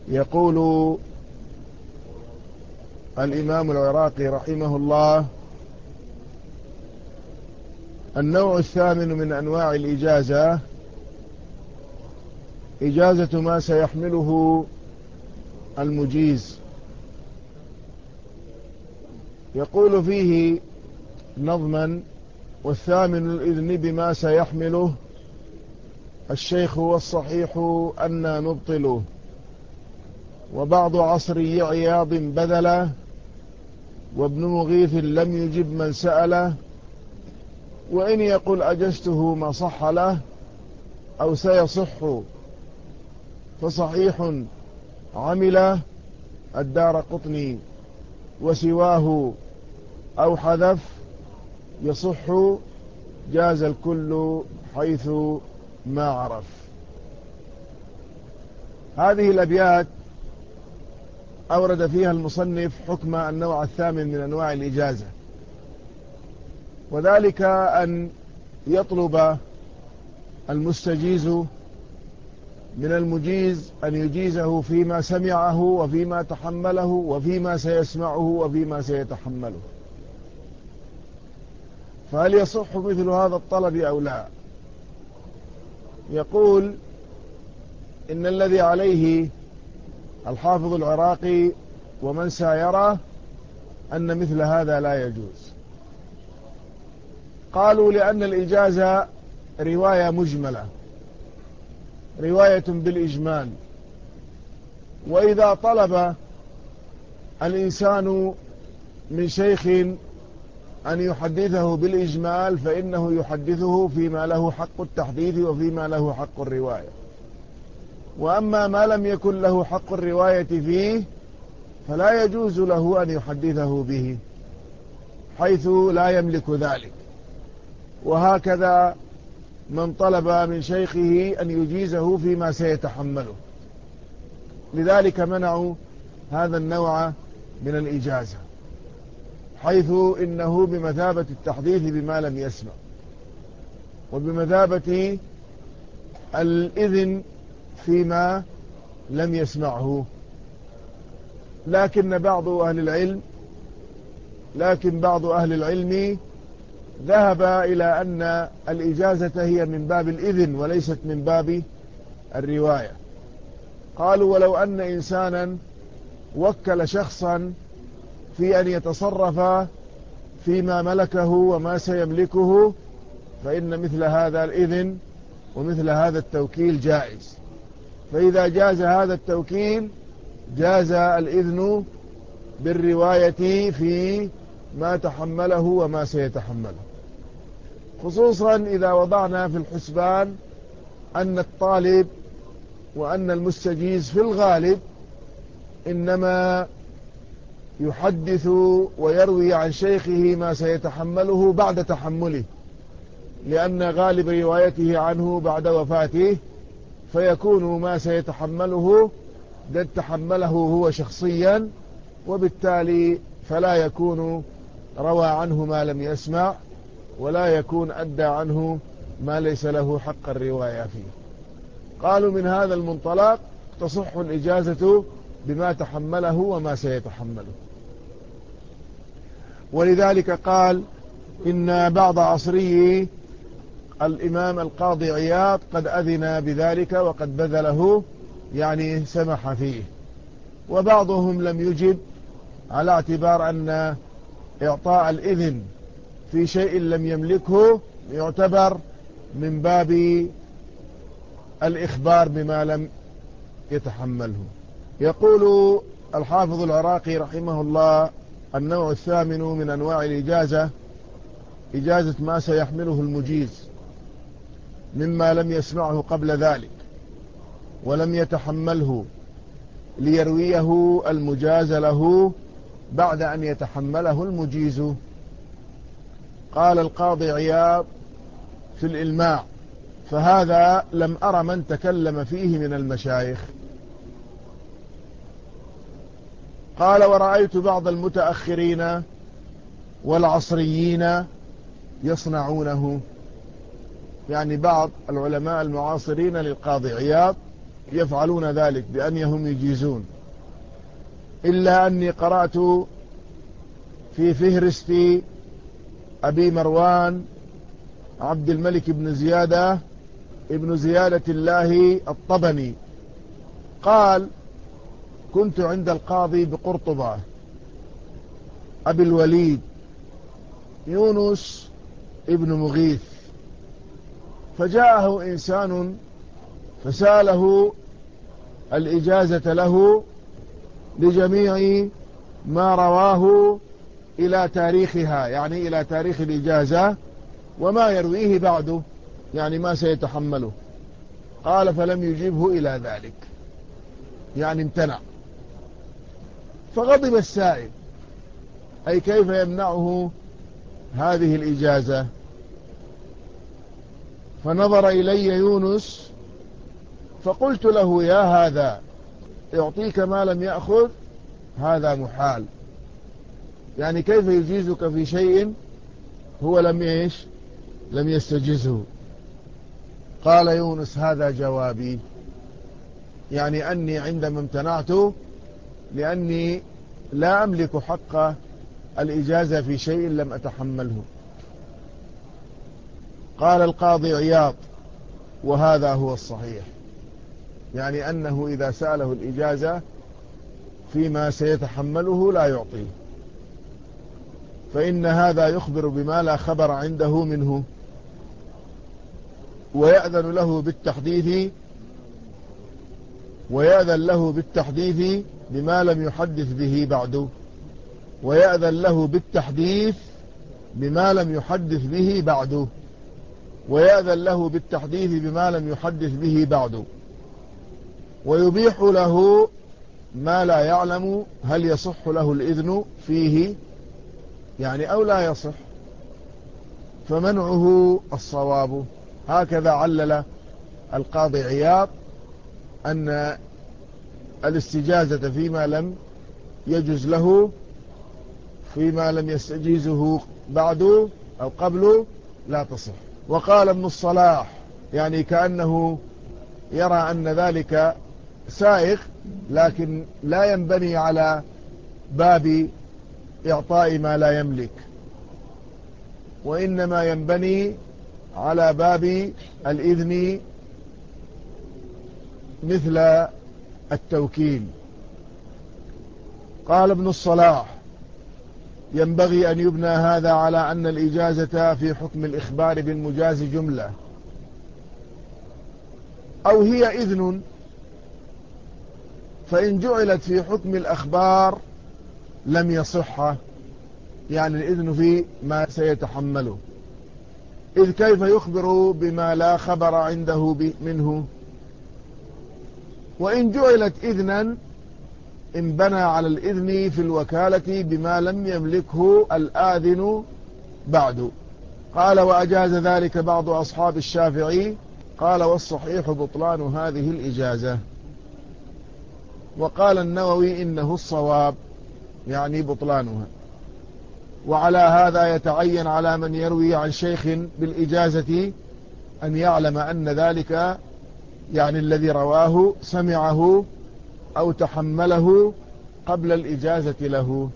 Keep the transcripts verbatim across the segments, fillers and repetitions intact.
يقول الإمام العراقي رحمه الله: النوع الثامن من أنواع الإجازة إجازة ما سيحمله المجيز. يقول فيه نظما: والثامن الإذن بما سيحمله الشيخ والصحيح أن نبطله، وبعض عصري عياض بذله، وابن مغيث لم يجب من سأله، وإن يقل أجزته ما صح له أو سيصح فصحيح عمله الدارقطني، وسواه أو حذف يصح جاز الكل حيث ما عرف. هذه الأبيات أورد فيها المصنف حكم النوع الثامن من أنواع الإجازة، وذلك أن يطلب المستجيز من المجيز أن يجيزه فيما سمعه وفيما تحمله وفيما سيسمعه وفيما سيتحمله. فهل يصح مثل هذا الطلب أو لا؟ يقول إن الذي عليه الحافظ العراقي ومن سايره أن مثل هذا لا يجوز. قالوا لأن الإجازة رواية مجملة، رواية بالإجمال، وإذا طلب الإنسان من شيخ أن يحدثه بالإجمال فإنه يحدثه فيما له حق التحديث وفيما له حق الرواية، وأما ما لم يكن له حق الرواية فيه فلا يجوز له أن يحدثه به حيث لا يملك ذلك. وهكذا من طلب من شيخه أن يجيزه فيما سيتحمله، لذلك منعوا هذا النوع من الإجازة، حيث إنه بمثابة التحديث بما لم يسمع، وبمثابة الإذن فيما لم يسمعه. لكن بعض أهل العلم لكن بعض أهل العلم ذهب إلى أن الإجازة هي من باب الإذن وليست من باب الرواية. قالوا: ولو أن إنسانا وكل شخصا في أن يتصرف فيما ملكه وما سيملكه فإن مثل هذا الإذن ومثل هذا التوكيل جائز. فإذا جاز هذا التوكيل جاز الإذن بالرواية في ما تحمله وما سيتحمله، خصوصا إذا وضعنا في الحسبان أن الطالب وأن المستجيز في الغالب إنما يحدث ويروي عن شيخه ما سيتحمله بعد تحمله، لأن غالب روايته عنه بعد وفاته، فيكون ما سيتحمله قد تحمله هو شخصيا، وبالتالي فلا يكون روى عنه ما لم يسمع، ولا يكون أدى عنه ما ليس له حق الرواية فيه. قالوا من هذا المنطلق تصح الإجازة بما تحمله وما سيتحمله. ولذلك قال إن بعض عصري الإمام القاضي عياض قد أذن بذلك وقد بذله، يعني سمح فيه، وبعضهم لم يجب على اعتبار أن إعطاء الإذن في شيء لم يملكه يعتبر من باب الإخبار بما لم يتحمله. يقول الحافظ العراقي رحمه الله: النوع الثامن من أنواع الإجازة إجازة ما سيحمله المجيز مما لم يسمعه قبل ذلك ولم يتحمله ليرويه المجاز له بعد أن يتحمله المجيز. قال القاضي عياض في الإلماع: فهذا لم أر من تكلم فيه من المشايخ. قال: ورأيت بعض المتأخرين والعصريين يصنعونه، يعني بعض العلماء المعاصرين للقاضي عياض يفعلون ذلك بأنهم يجيزون، إلا أني قرأت في فهرست أبي مروان عبد الملك بن زيادة ابن زيادة الله الطبني قال: كنت عند القاضي بقرطبة أبي الوليد يونس ابن مغيث، فجاءه إنسان فسأله الإجازة له لجميع ما رواه إلى تاريخها، يعني إلى تاريخ الإجازة وما يرويه بعده، يعني ما سيتحمله. قال: فلم يجيبه إلى ذلك، يعني امتنع. فغضب السائل، أي كيف يمنعه هذه الإجازة؟ فنظر إلي يونس فقلت له: يا هذا، يعطيك ما لم يأخذ، هذا محال، يعني كيف يجيزك في شيء هو لم إيش لم يستجزه. قال يونس: هذا جوابي، يعني أني عندما امتنعت لأني لا أملك حق الإجازة في شيء لم أتحمله. قال القاضي عياض: وهذا هو الصحيح، يعني أنه إذا سأله الإجازة فيما سيتحمله لا يعطيه، فإن هذا يخبر بما لا خبر عنده منه، ويأذن له بالتحديث ويأذن له بالتحديث بما لم يحدث به بعد ويأذن له بالتحديث بما لم يحدث به بعد ويأذن له بالتحديث بما لم يحدث به بعد ويبيح له ما لا يعلم هل يصح له الإذن فيه، يعني أو لا يصح، فمنعه الصواب. هكذا علل القاضي عياض أن الاستجازة فيما لم يجز له، فيما لم يستجيزه بعد أو قبل، لا تصح. وقال ابن الصلاح، يعني كأنه يرى أن ذلك سائغ، لكن لا ينبني على باب إعطاء ما لا يملك، وإنما ينبني على باب الإذن مثل التوكيل. قال ابن الصلاح: ينبغي أن يبنى هذا على أن الإجازة في حكم الإخبار بالمجاز جملة، أو هي إذن، فإن جعلت في حكم الأخبار لم يصح، يعني الإذن في ما سيتحمله، إذ كيف يخبر بما لا خبر عنده منه؟ وإن جعلت إذنا انبنى على الإذن في الوكالة بما لم يملكه الآذن بعد. قال: وأجاز ذلك بعض أصحاب الشافعي. قال: والصحيح بطلان هذه الإجازة. وقال النووي: إنه الصواب، يعني بطلانها. وعلى هذا يتعين على من يروي عن شيخ بالإجازة أن يعلم أن ذلك، يعني الذي رواه، سمعه أو تحمله قبل الإجازة له.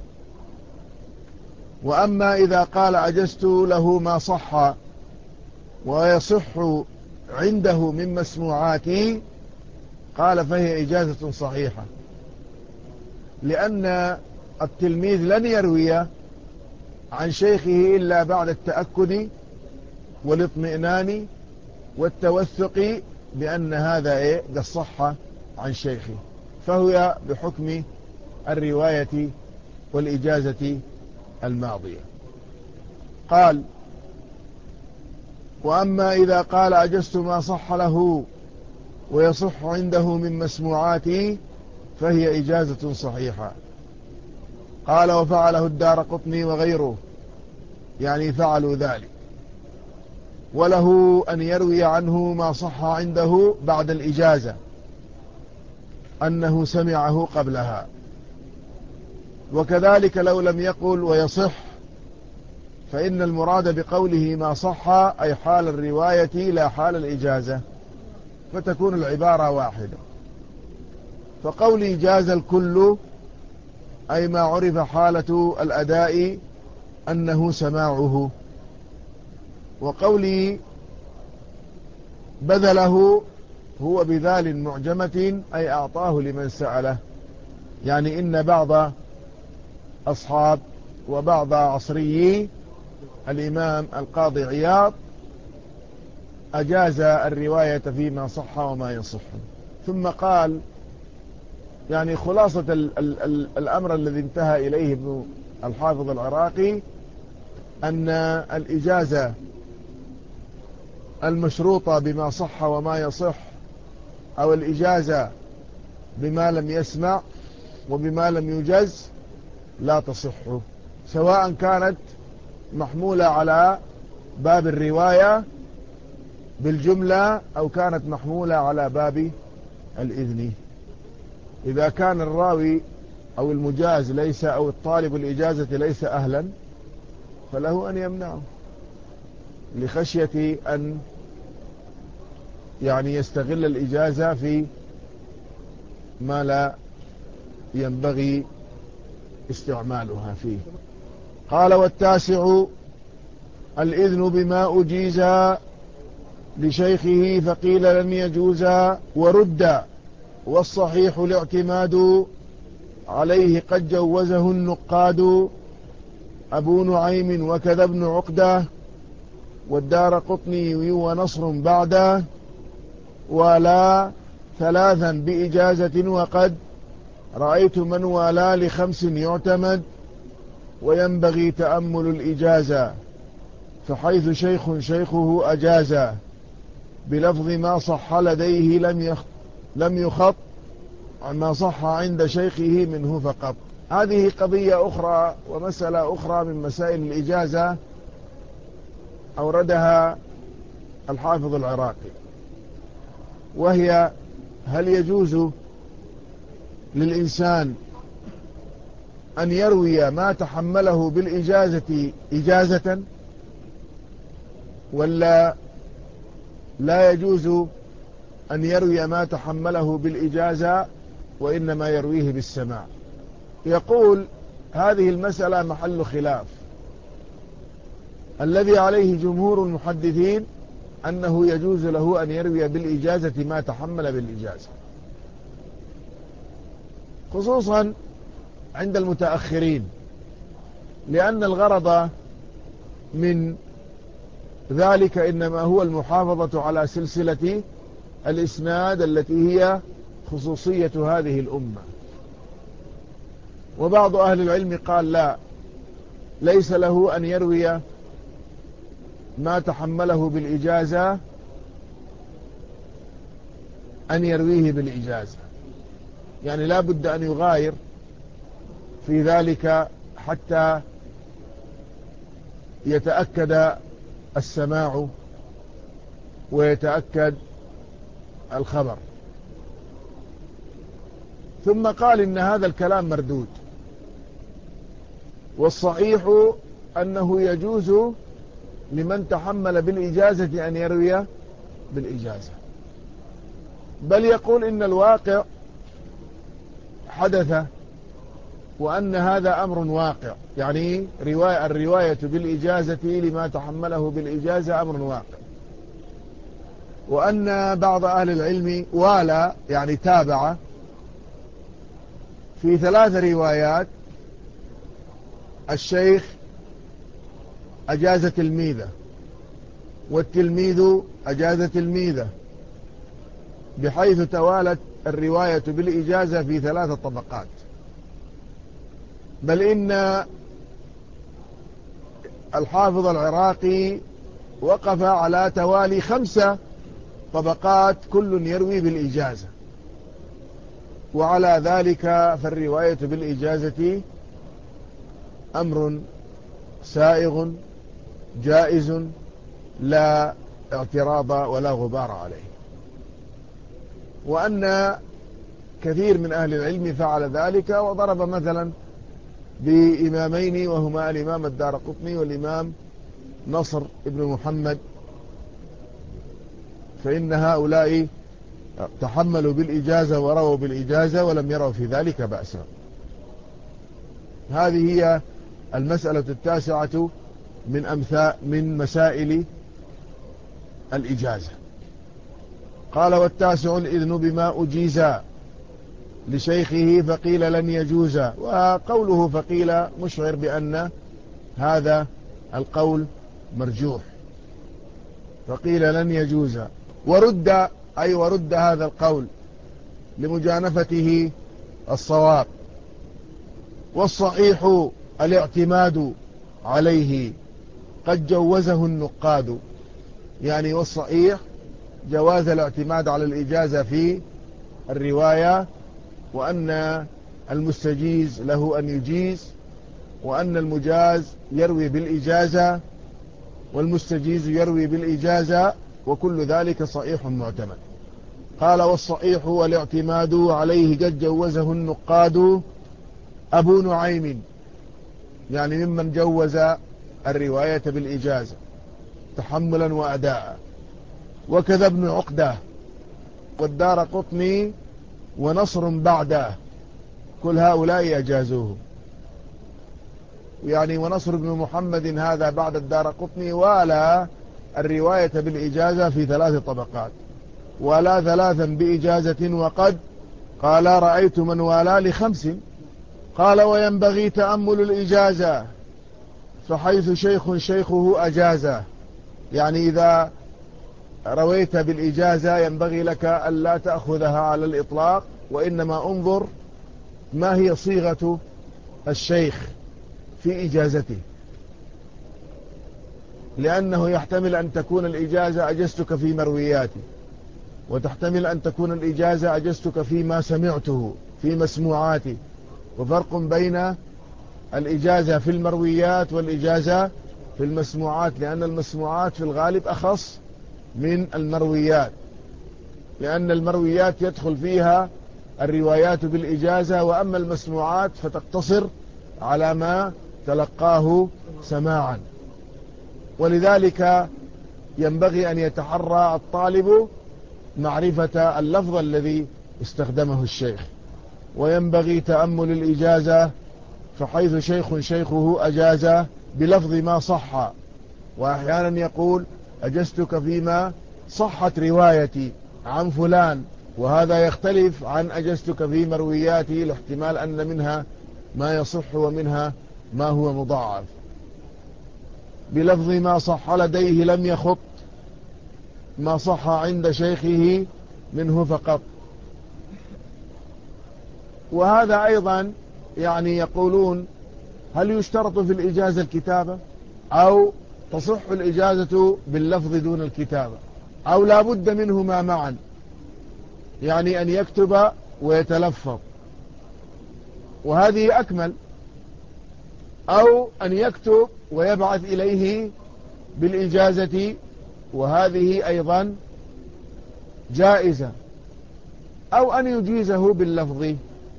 وأما إذا قال: أجزت له ما صح ويصح عنده من مسموعاتي، قال: فهي إجازة صحيحة، لأن التلميذ لن يروي عن شيخه إلا بعد التأكد والاطمئنان والتوثق بأن هذا إيه قد صح عن شيخه، فهو بحكم الرواية والإجازة الماضية. قال: وأما إذا قال: أجزت ما صح له ويصح عنده من مسموعاتي، فهي إجازة صحيحة. قال: وفعله الدارقطني وغيره، يعني فعلوا ذلك، وله أن يروي عنه ما صح عنده بعد الإجازة أنه سمعه قبلها. وكذلك لو لم يقل ويصح، فإن المراد بقوله ما صح أي حال الرواية لا حال الإجازة، فتكون العبارة واحدة. فقولي جاز الكل أي ما عرف حالة الأداء أنه سماعه، وقولي بذله هو بذال معجمة أي أعطاه لمن سأله. يعني إن بعض أصحاب وبعض عصريي الإمام القاضي عياض أجاز الرواية فيما صح وما يصح. ثم قال يعني خلاصة ال ال ال الأمر الذي انتهى إليه ابن الحافظ العراقي أن الإجازة المشروطة بما صح وما يصح، أو الإجازة بما لم يسمع وبما لم يجز، لا تصح، سواء كانت محمولة على باب الرواية بالجملة أو كانت محمولة على باب الإذن. إذا كان الراوي أو المجاز ليس أو الطالب الإجازة ليس أهلا فله أن يمنعه لخشية أن يعني يستغل الإجازة في ما لا ينبغي استعمالها فيه. قال: والتاسع الإذن بما أجيز لشيخه فقيل لم يجوز ورد، والصحيح الاعتماد عليه قد جوزه النقاد، أبو نعيم وكذا ابن عقدة والدار قطني ونصر بعده، ولا ثلاثا بإجازة وقد رأيت من ولا لخمس يعتمد، وينبغي تأمل الإجازة فحيث شيخ شيخه أجازا بلفظ ما صح لديه لم يخ لم يخط ما صح عند شيخه منه فقط. هذه قضية أخرى ومسألة أخرى من مسائل الإجازة أوردها الحافظ العراقي، وهي: هل يجوز للإنسان أن يروي ما تحمله بالإجازة إجازة، ولا لا يجوز أن يروي ما تحمله بالإجازة وإنما يرويه بالسماع؟ يقول: هذه المسألة محل خلاف. الذي عليه جمهور المحدثين أنه يجوز له أن يروي بالإجازة ما تحمل بالإجازة، خصوصا عند المتأخرين، لأن الغرض من ذلك إنما هو المحافظة على سلسلة الإسناد التي هي خصوصية هذه الأمة. وبعض أهل العلم قال: لا، ليس له أن يروي ما تحمله بالإجازة أن يرويه بالإجازة، يعني لا بد أن يغاير في ذلك حتى يتأكد السماع ويتأكد الخبر. ثم قال إن هذا الكلام مردود، والصحيح أنه يجوز لمن تحمل بالإجازة أن يروي بالإجازة، بل يقول إن الواقع حدث وأن هذا أمر واقع، يعني رواية الرواية بالإجازة لما تحمله بالإجازة أمر واقع، وأن بعض أهل العلم والى يعني تابع في ثلاث روايات: الشيخ أجاز تلميذه، والتلميذ أجاز تلميذه، بحيث توالت الرواية بالإجازة في ثلاث طبقات. بل إن الحافظ العراقي وقف على توالي خمسة طبقات كل يروي بالإجازة، وعلى ذلك فالرواية بالإجازة أمر سائغ جائز لا اعتراض ولا غبار عليه، وأن كثير من أهل العلم فعل ذلك، وضرب مثلا بإمامين وهما الإمام الدار قطني والإمام نصر ابن محمد، فإن هؤلاء تحملوا بالإجازة ورووا بالإجازة ولم يروا في ذلك بأسا. هذه هي المسألة التاسعة من أمثال من مسائل الإجازة. قال: والتاسع الإذن بما أجيز لشيخه فقيل لن يجوز. وقوله فقيل مشعر بأن هذا القول مرجوح، فقيل لن يجوز. ورد أي ورد هذا القول لمجانفته الصواب. والصحيح الاعتماد عليه قد جوزه النقاد. يعني والصحيح جواز الاعتماد على الإجازة في الرواية، وأن المستجيز له أن يجيز، وأن المجاز يروي بالإجازة، والمستجيز يروي بالإجازة، وكل ذلك صحيح معتمد. قال: والصحيح والاعتماد عليه قد جوزه النقاد أبو نعيم، يعني ممن جوز الرواية بالإجازة تحملا وأداء، وكذا ابن عقدة والدارقطني ونصر بعده، كل هؤلاء أجازوه. يعني ونصر بن محمد هذا بعد الدارقطني ولا الرواية بالإجازة في ثلاث طبقات، ولا ثلاثا بإجازة، وقد قال رأيت من والى لخمس. قال: وينبغي تأمل الإجازة فحيث شيخ شيخه أجازه. يعني إذا رويت بالإجازة ينبغي لك ألا تأخذها على الإطلاق، وإنما انظر ما هي صيغة الشيخ في إجازته، لأنه يحتمل أن تكون الإجازة أجزتك في مروياتي، وتحتمل أن تكون الإجازة أجزتك فيما سمعته في مسموعاتي. وفرق بين الإجازة في المرويات والإجازة في المسموعات، لأن المسموعات في الغالب أخص من المرويات، لأن المرويات يدخل فيها الروايات بالإجازة، وأما المسموعات فتقتصر على ما تلقاه سماعا. ولذلك ينبغي أن يتحرى الطالب معرفة اللفظ الذي استخدمه الشيخ. وينبغي تأمل الإجازة فحيث شيخ شيخه أجازه بلفظ ما صح. وأحيانا يقول أجزتك فيما صحت روايتي عن فلان، وهذا يختلف عن أجزتك في مروياتي، لاحتمال أن منها ما يصح ومنها ما هو مضاعف. بلفظ ما صح لديه لم يخط ما صح عند شيخه منه فقط. وهذا أيضا يعني يقولون: هل يشترط في الإجازة الكتابة، أو تصح الإجازة باللفظ دون الكتابة، أو لا بد منهما معا، يعني أن يكتب ويتلفظ وهذه أكمل، أو أن يكتب ويبعث إليه بالإجازة وهذه أيضا جائزة، أو أن يجيزه باللفظ.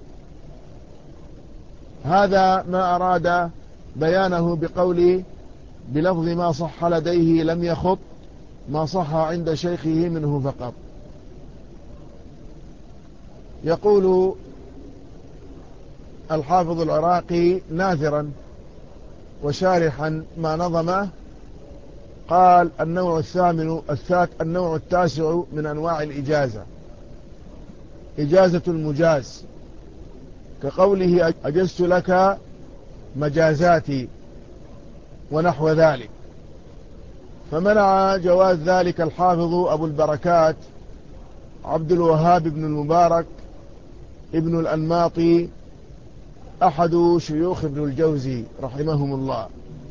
هذا ما أراد بيانه بقوله بلفظ ما صح لديه لم يخط ما صح عند شيخه منه فقط. يقول الحافظ العراقي ناثرا وشارحا ما نظمه، قال: النوع الثامن الثات النوع التاسع من أنواع الإجازة إجازة المجاز، كقوله أجزت لك مجازاتي ونحو ذلك. فمنع جواز ذلك الحافظ أبو البركات عبد الوهاب بن المبارك ابن الأنماطي أحد شيوخ ابن الجوزي رحمهم الله،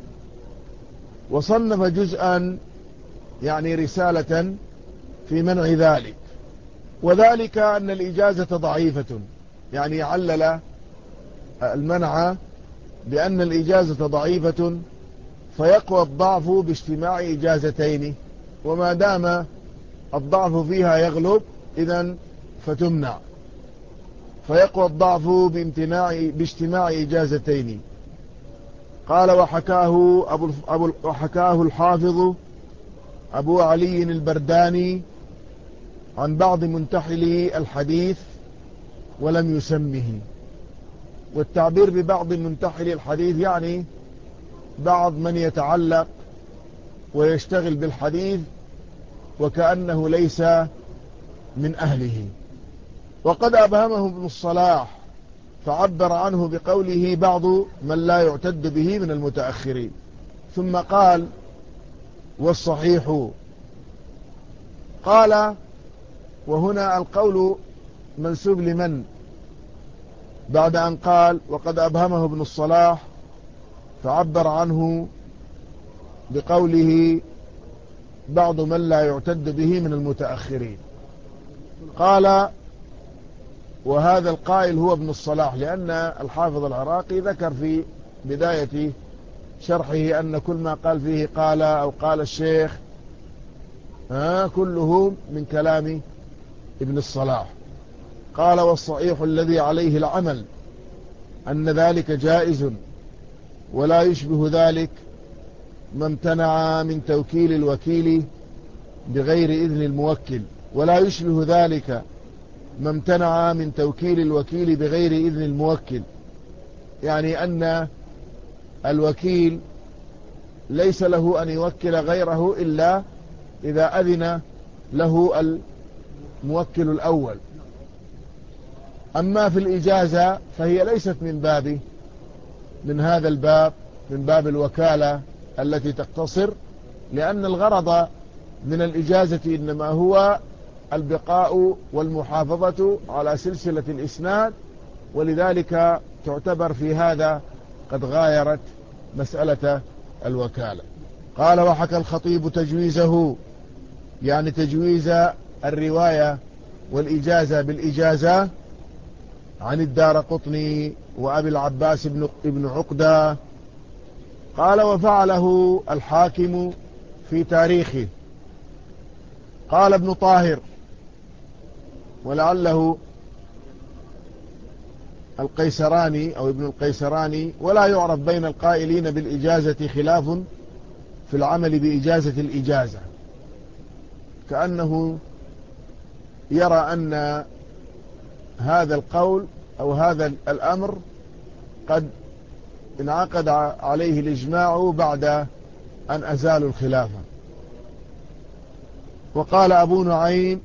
وصنف جزءا يعني رسالة في منع ذلك. وذلك أن الإجازة ضعيفة، يعني علل المنع بأن الإجازة ضعيفة، فيقوى الضعف باجتماع إجازتين، وما دام الضعف فيها يغلب إذن فتمنع، فيقوى الضعف بامتناع باجتماع إجازتين. قال: وحكاه, أبو أبو وحكاه الحافظ أبو علي البرداني عن بعض منتحلي الحديث ولم يسمه. والتعبير ببعض منتحلي الحديث يعني بعض من يتعلق ويشتغل بالحديث وكأنه ليس من أهله. وقد أبهمه ابن الصلاح فعبر عنه بقوله بعض من لا يعتد به من المتأخرين، ثم قال والصحيح. قال وهنا القول منسوب لمن؟ بعد أن قال وقد أبهمه ابن الصلاح فعبر عنه بقوله بعض من لا يعتد به من المتأخرين. قال وهذا القائل هو ابن الصلاح، لأن الحافظ العراقي ذكر في بداية شرحه أن كل ما قال فيه قال أو قال الشيخ ها كله من كلام ابن الصلاح. قال والصحيح الذي عليه العمل أن ذلك جائز، ولا يشبه ذلك ما امتنع من توكيل الوكيل بغير إذن الموكل، ولا يشبه ذلك ما امتنع من توكيل الوكيل بغير إذن الموكل، يعني أن الوكيل ليس له أن يوكل غيره إلا إذا أذن له الموكل الأول. أما في الإجازة فهي ليست من باب من هذا الباب من باب الوكالة التي تقتصر، لأن الغرض من الإجازة إنما هو البقاء والمحافظة على سلسلة الإسناد، ولذلك تعتبر في هذا قد غايرت مسألة الوكالة. قال وحكى الخطيب تجويزه، يعني تجويز الرواية والإجازة بالإجازة عن الدارقطني وأبي العباس بن عقدة. قال وفعله الحاكم في تاريخه. قال ابن طاهر ولعله القيسراني أو ابن القيسراني، ولا يعرف بين القائلين بالإجازة خلاف في العمل بإجازة الإجازة، كأنه يرى أن هذا القول أو هذا الأمر قد انعقد عليه الإجماع بعد أن أزالوا الخلافة. وقال أبو نعيم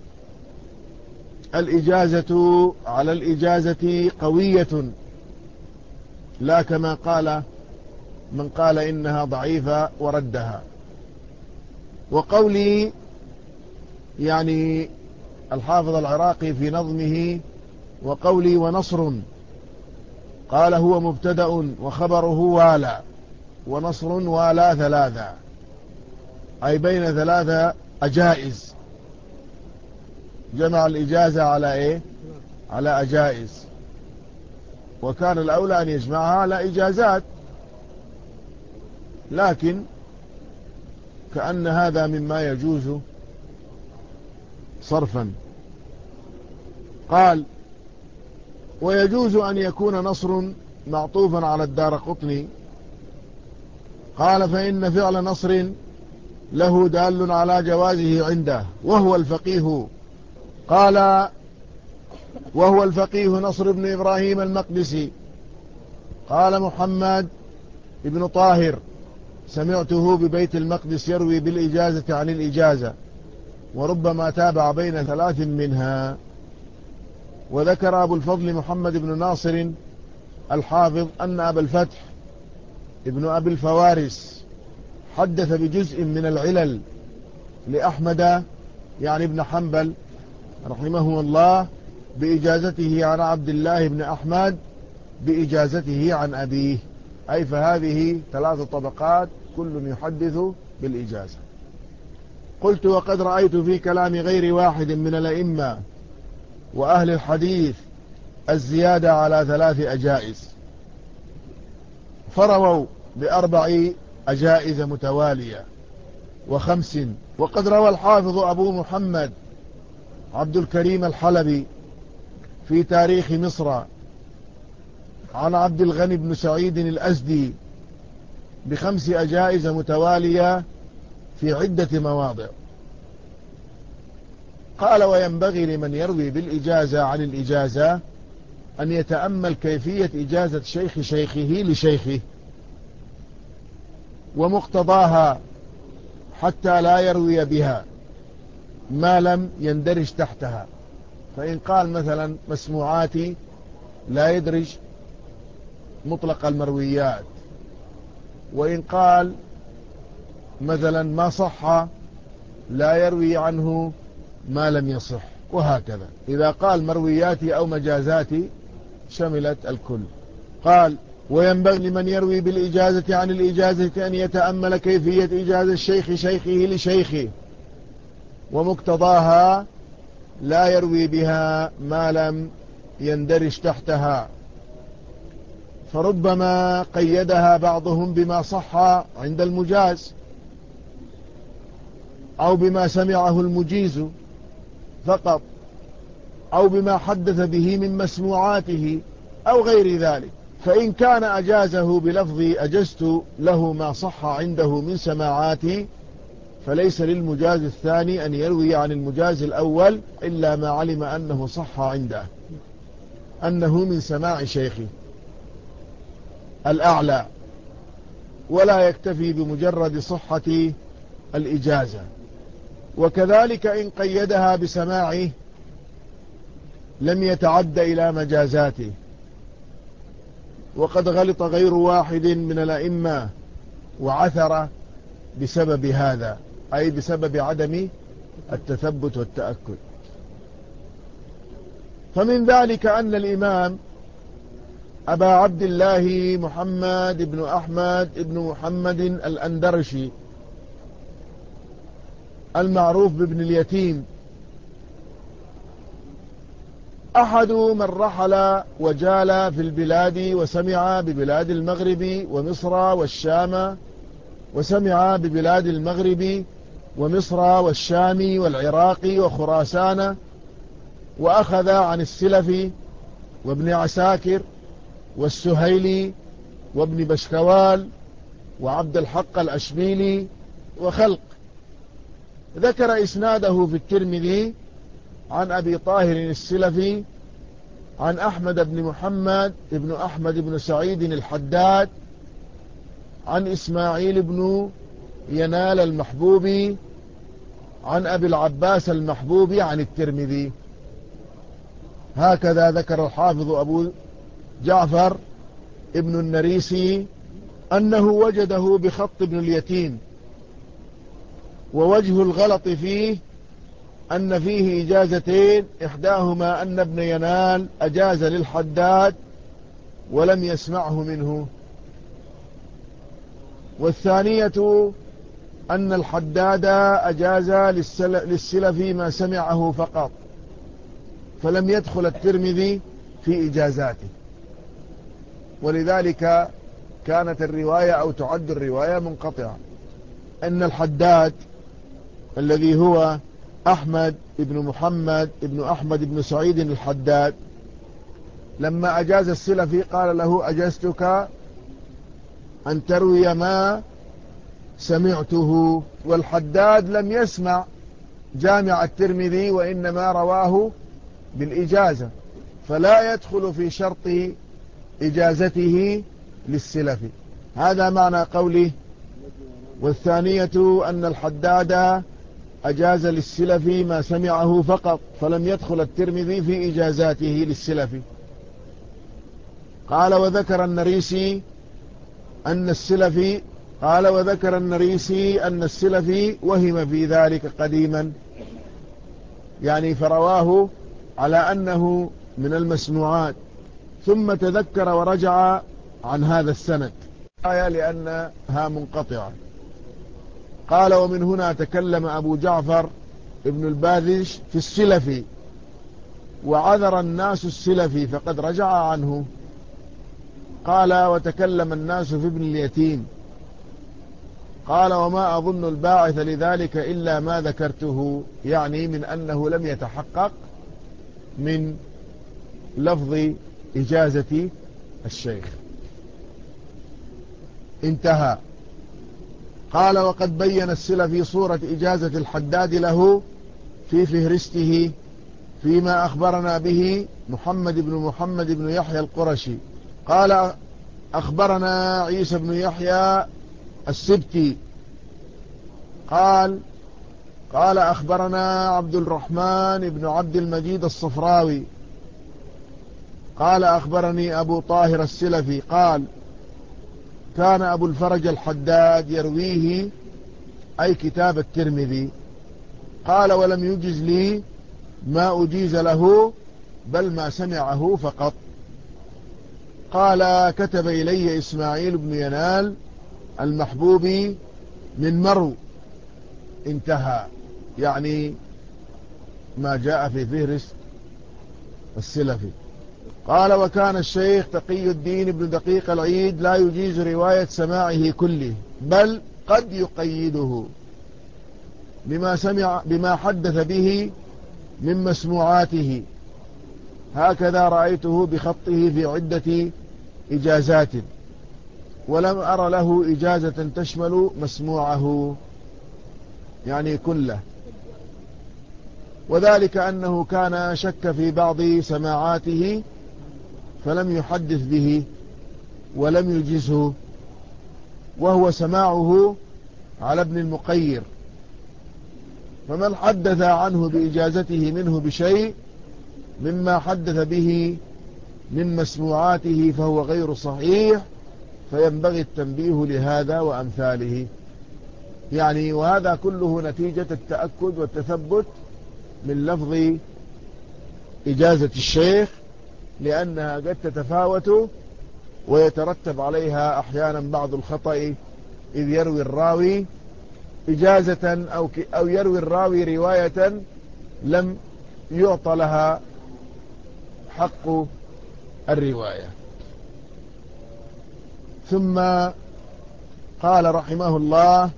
الإجازة على الإجازة قوية، لا كما قال من قال إنها ضعيفة وردها. وقولي يعني الحافظ العراقي في نظمه وقولي ونصر، قال هو مبتدأ وخبره والى، ونصر والى ثلاثة، أي بين ثلاثة أجائز. جمع الإجازة على إيه؟ على أجائز، وكان الأولى أن يجمعها على إجازات، لكن كأن هذا مما يجوز صرفا. قال ويجوز أن يكون نصر معطوفا على الدارقطني. قال فإن فعل نصر له دال على جوازه عنده وهو الفقيه. قال وهو الفقيه نصر بن إبراهيم المقدسي. قال محمد ابن طاهر سمعته ببيت المقدس يروي بالإجازة عن الإجازة، وربما تابع بين ثلاث منها. وذكر أبو الفضل محمد بن ناصر الحافظ أن أبا الفتح ابن أبي الفوارس حدث بجزء من العلل لأحمد يعني ابن حنبل رحمه الله بإجازته عن عبد الله بن أحمد بإجازته عن أبيه، أي فهذه ثلاث طبقات كل يحدث بالإجازة. قلت وقد رأيت في كلام غير واحد من الأئمة وأهل الحديث الزيادة على ثلاث أجائز، فرووا بأربع أجائز متوالية وخمس. وقد روى الحافظ أبو محمد عبد الكريم الحلبي في تاريخ مصر عن عبد الغني بن سعيد الأزدي بخمس أجائز متوالية في عدة مواضع. قال وينبغي لمن يروي بالإجازة عن الإجازة أن يتأمل كيفية إجازة شيخ شيخه لشيخه ومقتضاها حتى لا يروي بها ما لم يندرج تحتها. فإن قال مثلا مسموعاتي لا يدرج مطلق المرويات، وإن قال مثلا ما صح لا يروي عنه ما لم يصح، وهكذا. إذا قال مروياتي أو مجازاتي شملت الكل. قال وينبغي لمن يروي بالإجازة عن الإجازة أن يتأمل كيفية إجازة الشيخ شيخه لشيخه ومقتضاها لا يروي بها ما لم يندرج تحتها، فربما قيدها بعضهم بما صح عند المجاز أو بما سمعه المجيز فقط، أو بما حدث به من مسموعاته أو غير ذلك. فإن كان أجازه بلفظ أجزت له ما صح عنده من سماعاتي، فليس للمجاز الثاني أن يروي عن المجاز الأول إلا ما علم أنه صح عنده، أنه من سماع شيخه الأعلى، ولا يكتفي بمجرد صحة الإجازة. وكذلك إن قيدها بسماعه لم يتعد إلى مجازاته. وقد غلط غير واحد من الأئمة وعثر بسبب هذا، أي بسبب عدم التثبت والتأكد. فمن ذلك أن الإمام أبا عبد الله محمد بن أحمد بن محمد الأندرشي المعروف بابن اليتيم أحد من رحل وجال في البلاد وسمع ببلاد المغرب ومصر والشام، وسمع ببلاد المغرب ومصر والشام والعراق وخراسان، وأخذ عن السلفي وابن عساكر والسهيلي وابن بشكوال وعبد الحق الأشبيلي وخلق. ذكر إسناده في الترمذي عن أبي طاهر السلفي عن أحمد بن محمد بن أحمد بن سعيد الحداد عن إسماعيل بن ينال المحبوبي عن أبي العباس المحبوبي عن الترمذي. هكذا ذكر الحافظ أبو جعفر ابن النريسي أنه وجده بخط ابن اليتيم، ووجه الغلط فيه أن فيه إجازتين، إحداهما أن ابن ينال أجاز للحداد ولم يسمعه منه، والثانية أن الحداد أجاز للسلفي ما سمعه فقط، فلم يدخل الترمذي في إجازاته. ولذلك كانت الرواية أو تعد الرواية منقطعة. أن الحداد الذي هو أحمد ابن محمد ابن أحمد ابن سعيد الحداد لما أجاز السلفي قال له أجزتك أن تروي ما سمعته، والحداد لم يسمع جامع الترمذي وإنما رواه بالإجازة، فلا يدخل في شرط إجازته للسلفي. هذا معنى قوله والثانية أن الحداد أجاز للسلفي ما سمعه فقط، فلم يدخل الترمذي في إجازاته للسلفي. قال وذكر النريسي أن السلفي قال وذكر النريسي أن السلفي وهم في ذلك قديما، يعني فرواه على أنه من المسموعات، ثم تذكر ورجع عن هذا السند لأنها منقطعة. قال ومن هنا تكلم أبو جعفر ابن الباذش في السلفي وعذر الناس السلفي فقد رجع عنه. قال وتكلم الناس في ابن اليتيم. قال وما أظن الباعث لذلك إلا ما ذكرته، يعني من أنه لم يتحقق من لفظ إجازة الشيخ. انتهى. قال وقد بين السلفي صورة إجازة الحداد له في فهرسته فيما أخبرنا به محمد بن محمد بن يحيى القرشي قال أخبرنا عيسى بن يحيى السبتي قال قال أخبرنا عبد الرحمن بن عبد المجيد الصفراوي قال أخبرني أبو طاهر السلفي قال كان أبو الفرج الحداد يرويه أي كتاب الترمذي قال ولم يجز لي ما أجيز له بل ما سمعه فقط قال كتب إلي إسماعيل بن ينال المحبوبي من مرو انتهى، يعني ما جاء في فهرس السلفي. قال وكان الشيخ تقي الدين بن دقيق العيد لا يجيز رواية سماعه كله بل قد يقيده بما سمع بما حدث به من مسموعاته، هكذا رأيته بخطه في عدة إجازات ولم أر له إجازة تشمل مسموعه يعني كله، وذلك أنه كان شك في بعض سماعاته فلم يحدث به ولم يجزه، وهو سماعه على ابن المقير، فمن حدث عنه بإجازته منه بشيء مما حدث به من مسموعاته فهو غير صحيح، فينبغي التنبيه لهذا وأمثاله. يعني وهذا كله نتيجة التأكد والتثبت من لفظ إجازة الشيخ، لأنها قد تتفاوت ويترتب عليها أحيانا بعض الخطأ، إذ يروي الراوي إجازة أو, أو يروي الراوي رواية لم يعطى لها حق الرواية. ثم قال رحمه الله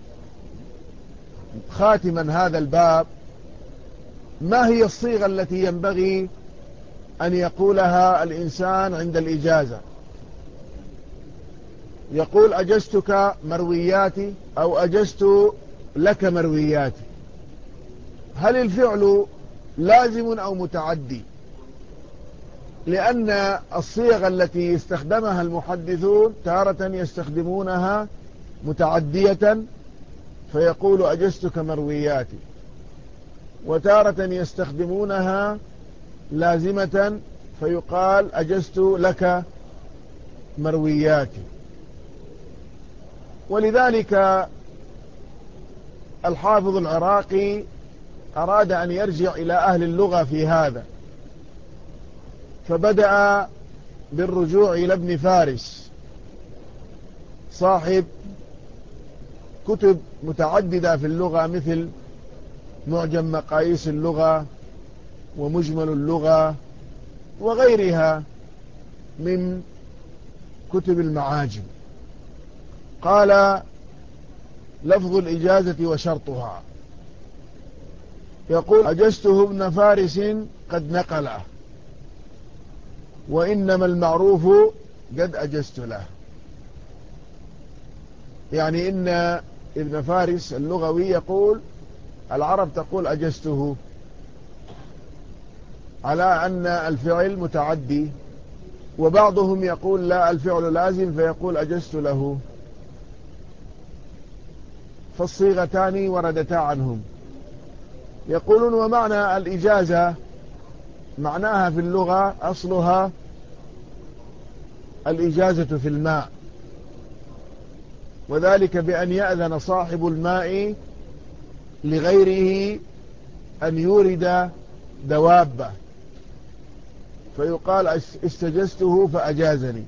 خاتما هذا الباب: ما هي الصيغة التي ينبغي أن يقولها الإنسان عند الإجازة؟ يقول أجزتك مروياتي أو أجزت لك مروياتي. هل الفعل لازم أو متعدي؟ لأن الصيغ التي يستخدمها المحدثون تارة يستخدمونها متعدية فيقول أجزتك مروياتي، وتارة يستخدمونها لازمة فيقال أجزت لك مروياتي. ولذلك الحافظ العراقي أراد أن يرجع إلى أهل اللغة في هذا، فبدأ بالرجوع إلى ابن فارس صاحب كتب متعددة في اللغة مثل معجم مقاييس اللغة ومجمل اللغة وغيرها من كتب المعاجم. قال لفظ الإجازة وشرطها، يقول أجزته ابن فارس قد نقله، وإنما المعروف قد أجزت له. يعني إن ابن فارس اللغوي يقول العرب تقول أجزته على أن الفعل متعدي، وبعضهم يقول لا الفعل لازم فيقول أجزت له، فالصيغتان وردتا عنهم. يقولون ومعنى الإجازة معناها في اللغة أصلها الإجازة في الماء، وذلك بأن يأذن صاحب الماء لغيره أن يورد دوابة فيقال استجزته فأجازني.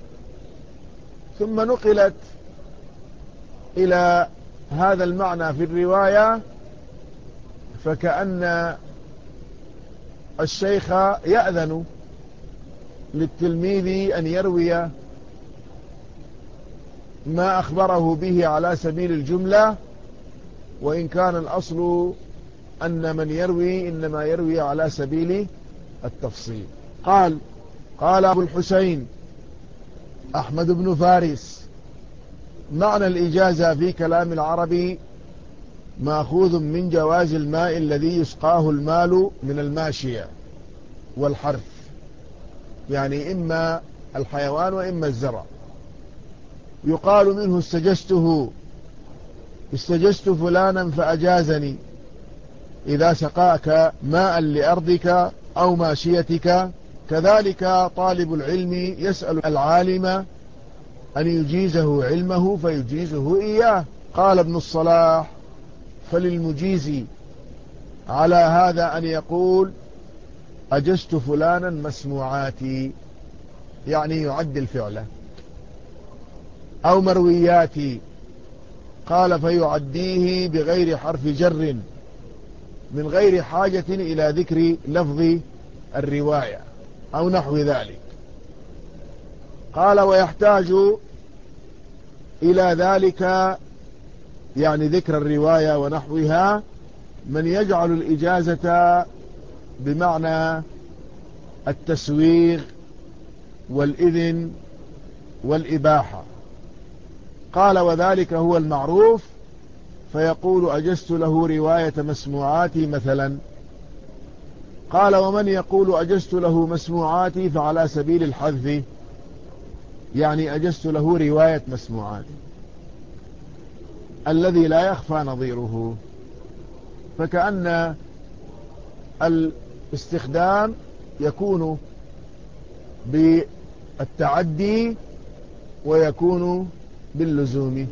ثم نقلت إلى هذا المعنى في الرواية، فكأن الشيخ يأذن للتلميذ أن يروي ما أخبره به على سبيل الجملة، وإن كان الأصل أن من يروي إنما يروي على سبيل التفصيل. قال قال أبو الحسين أحمد بن فارس: معنى الإجازة في كلام العربي مأخوذ من جواز الماء الذي يسقاه المال من الماشية والحرث، يعني إما الحيوان وإما الزرع. يقال منه استجزته استجزت فلانا فأجازني، إذا سقاك ماء لأرضك أو ماشيتك. كذلك طالب العلم يسأل العالم أن يجيزه علمه فيجيزه إياه. قال ابن الصلاح: فللمجيز على هذا أن يقول أجزت فلانا مسموعاتي، يعني يعدل فعله، أو مروياتي، قال فيعديه بغير حرف جر من غير حاجة إلى ذكر لفظ الرواية أو نحو ذلك. قال ويحتاج إلى ذلك، يعني ذكر الرواية ونحوها، من يجعل الإجازة بمعنى التسويغ والإذن والإباحة. قال وذلك هو المعروف، فيقول أجزت له رواية مسموعاتي مثلا. قال ومن يقول أجزت له مسموعاتي فعلى سبيل الحذف، يعني أجزت له رواية مسموعاتي، الذي لا يخفى نظيره. فكأن الاستخدام يكون بالتعدي ويكون باللزوم.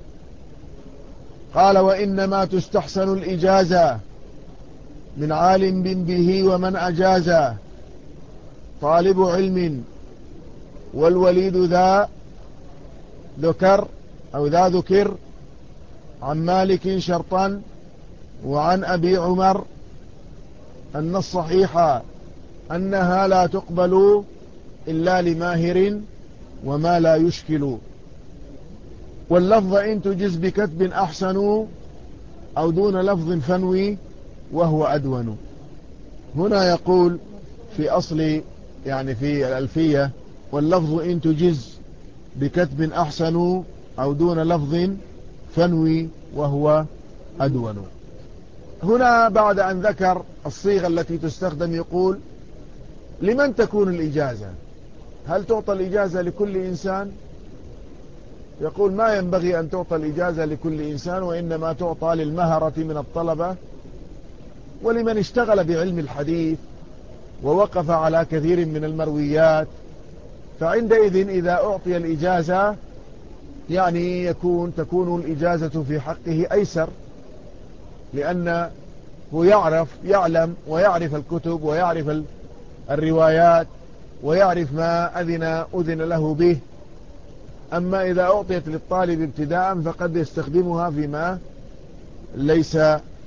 قال وإنما تستحسن الإجازة من عالم به ومن أجاز، طالب علم والوليد ذا ذكر أو ذا ذكر، عن مالك شرطا وعن أبي عمر، أن الصحيح أنها لا تقبل إلا لماهر وما لا يشكل. واللفظ إن تجز بكتب أحسن أو دون لفظ فنوي وهو أدون. هنا يقول في أصل، يعني في الألفية: واللفظ إن تجز بكتب أحسن أو دون لفظ فنوي وهو أدون. هنا بعد أن ذكر الصيغة التي تستخدم يقول: لمن تكون الإجازة؟ هل تعطى الإجازة لكل إنسان؟ يقول: ما ينبغي أن تعطى الإجازة لكل إنسان، وإنما تعطى للمهرة من الطلبة ولمن اشتغل بعلم الحديث ووقف على كثير من المرويات. فعندئذ إذا أعطي الإجازة يعني يكون تكون الإجازة في حقه أيسر، لأنه يعرف يعلم ويعرف الكتب ويعرف الروايات ويعرف ما أذن أذن له به. أما إذا أعطيت للطالب ابتداء فقد يستخدمها فيما ليس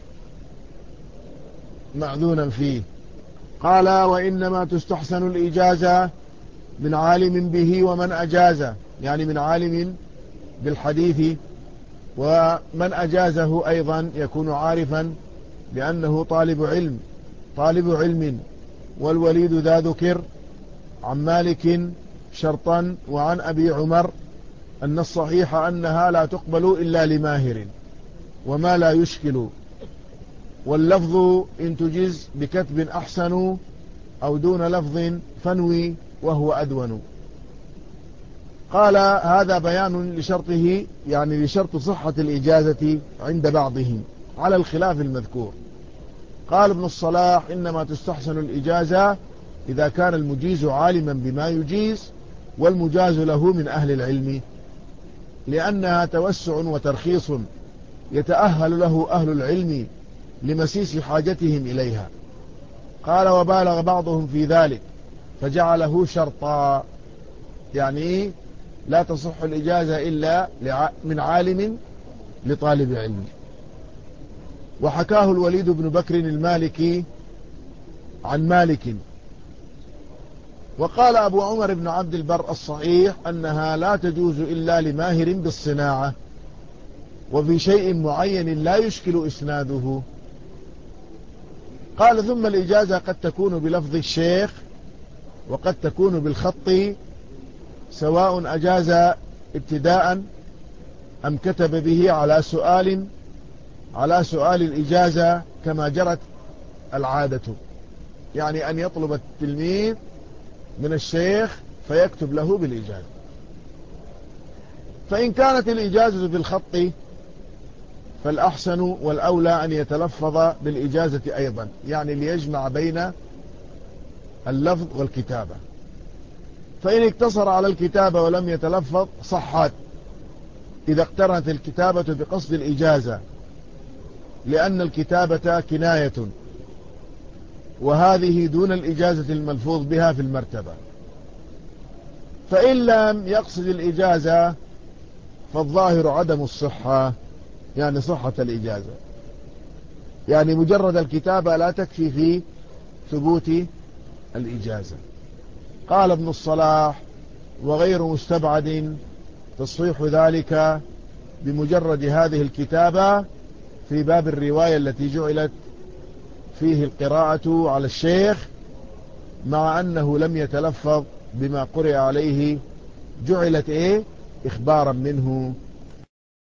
معذونا فيه. قال وإنما تستحسن الإجازة من عالم به ومن أجاز، يعني من عالم بالحديث، ومن أجازه أيضا يكون عارفا لأنه طالب علم طالب علم والوليد ذا ذكر، عن مالك شرطا وعن أبي عمر، أن الصحيح أنها لا تقبل إلا لماهر وما لا يشكل. واللفظ إن تجز بكتب أحسن أو دون لفظ فنوي وهو أدون. قال هذا بيان لشرطه، يعني لشرط صحة الإجازة عند بعضهم على الخلاف المذكور. قال ابن الصلاح: إنما تستحسن الإجازة إذا كان المجيز عالما بما يجيز والمجاز له من أهل العلم، لأنها توسع وترخيص يتأهل له أهل العلم لمسيس حاجتهم إليها. قال وبالغ بعضهم في ذلك فجعله شرطا، يعني لا تصح الإجازة إلا من عالم لطالب علم. وحكاه الوليد بن بكر المالكي عن مالك. وقال أبو عمر بن عبد البر: الصحيح أنها لا تجوز إلا لماهر بالصناعة وفي شيء معين لا يشكل إسناده. قال ثم الإجازة قد تكون بلفظ الشيخ وقد تكون بالخط، سواء أجاز ابتداء أم كتب به على سؤال على سؤال الإجازة كما جرت العادة، يعني أن يطلب التلميذ من الشيخ فيكتب له بالإجازة. فإن كانت الإجازة بالخط فالأحسن والأولى أن يتلفظ بالإجازة أيضا، يعني ليجمع بين اللفظ والكتابة. فإن اقتصر على الكتابة ولم يتلفظ صحت إذا اقترنت الكتابة بقصد الإجازة، لأن الكتابة كناية، وهذه دون الإجازة الملفوظ بها في المرتبة. فإن لم يقصد الإجازة فالظاهر عدم الصحة، يعني صحة الإجازة، يعني مجرد الكتابة لا تكفي في ثبوت الإجازة. قال ابن الصلاح: وغير مستبعد تصحيح ذلك بمجرد هذه الكتابة في باب الرواية التي جعلت فيه القراءة على الشيخ مع أنه لم يتلفظ بما قرئ عليه، جعلت إيه؟ إخبارا منه